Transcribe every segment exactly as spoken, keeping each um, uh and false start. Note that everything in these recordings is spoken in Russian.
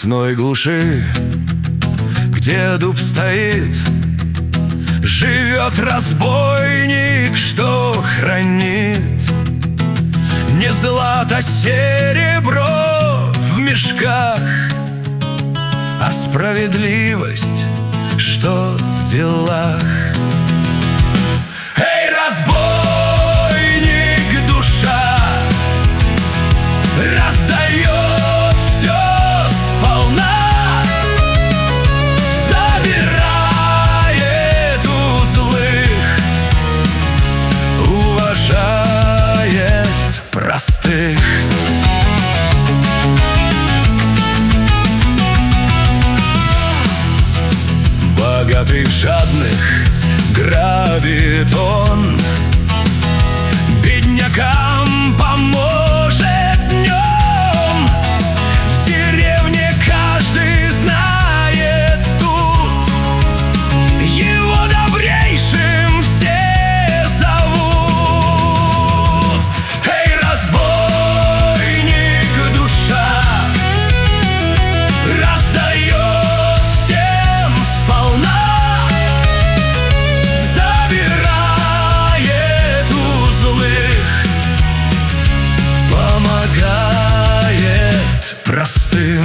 лесной глуши, где дуб стоит, живет разбойник, что хранит не злато, серебро в мешках, а справедливость, что в делах. Эй, разбойник, душа раздает все сполна, забирает у злых, уважает простых. Богатых жадных грабит он, беднякам поможет днем. В деревне каждый знает тут, его добрейшим все зовут. Эй, разбойник, душа раздает всем сполна, забирает у злых, помогает простым.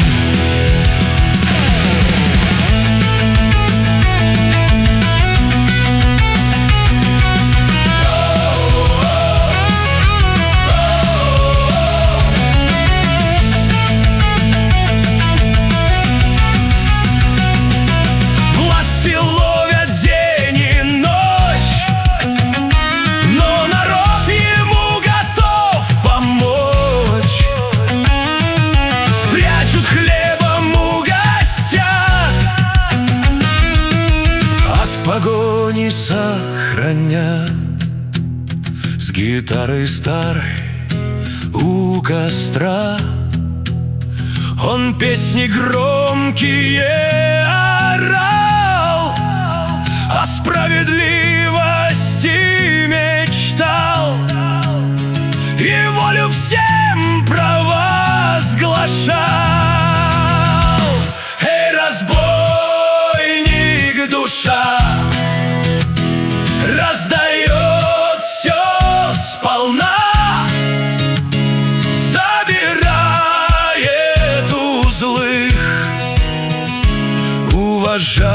Власти ловят день и ночь, но народ ему готов помочь. Спрячут, хлебом угостят, от погони сохранят. С гитарой старой у костра он песни громкие орал, о справедливости мечтал и волю всем провозглашал. Эй, разбойник, душа раздает все сполна, забирает у злых, уважает